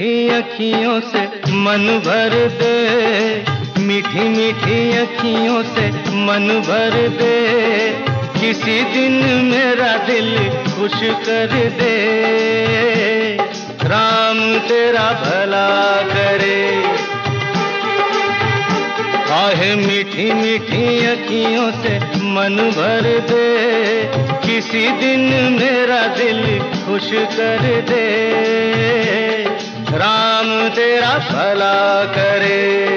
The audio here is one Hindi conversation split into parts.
अखियों से मन भर दे, मीठी मीठी अखियों से मन भर दे, किसी दिन मेरा दिल खुश कर दे। राम तेरा भला करे। आहे मीठी मीठी अखियों से मन भर दे, किसी दिन मेरा दिल खुश कर दे। राम तेरा भला करे।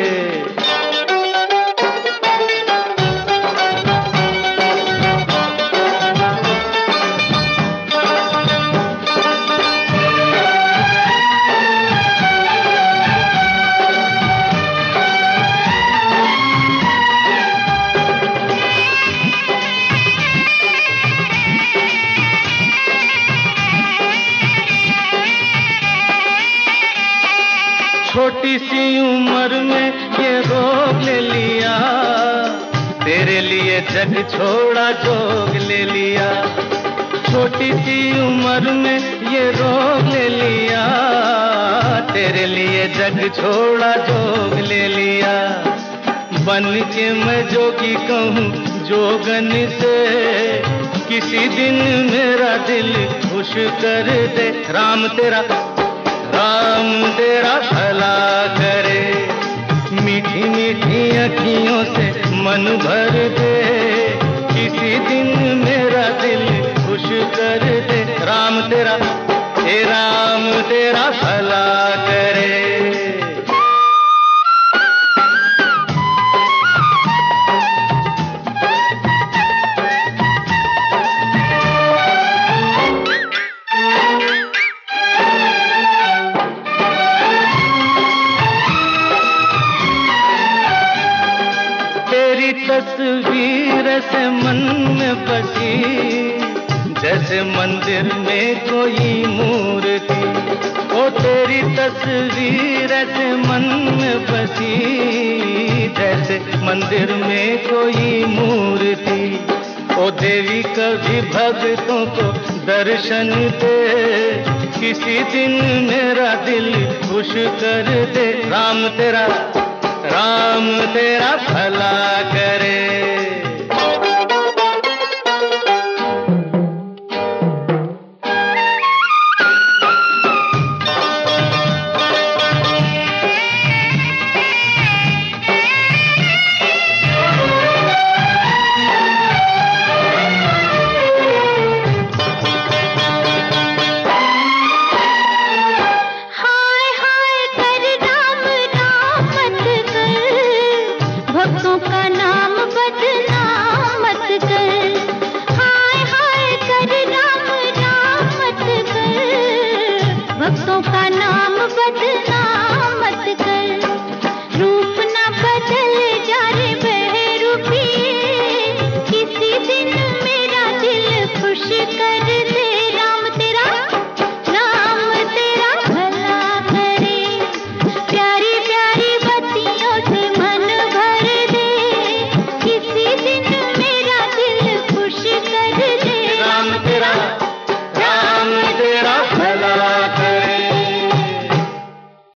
छोटी सी उम्र में ये रोग ले लिया, तेरे लिए जग छोड़ा जोग ले लिया। छोटी सी उम्र में ये रोग ले लिया, तेरे लिए जग छोड़ा जोग ले लिया। बन के मैं जोगी कहूँ जोगन से, किसी दिन मेरा दिल खुश कर दे। राम तेरा भला करे। मीठी मीठी अखियों से मन भर दे, किसी दिन मेरा दिल खुश कर दे। राम तेरा भला करे। तेरी तस्वीर से मन में बसी, जैसे मंदिर में कोई मूर्ति। ओ तेरी तस्वीर से मन में बसी, जैसे मंदिर में कोई मूर्ति। ओ देवी कभी भक्तों को दर्शन दे, किसी दिन मेरा दिल खुश कर दे। राम तेरा भला करे। भक्तों का नाम बदनाम मत कर, हाय हाय कर राम राम मत कर, भक्तों का नाम बदनाम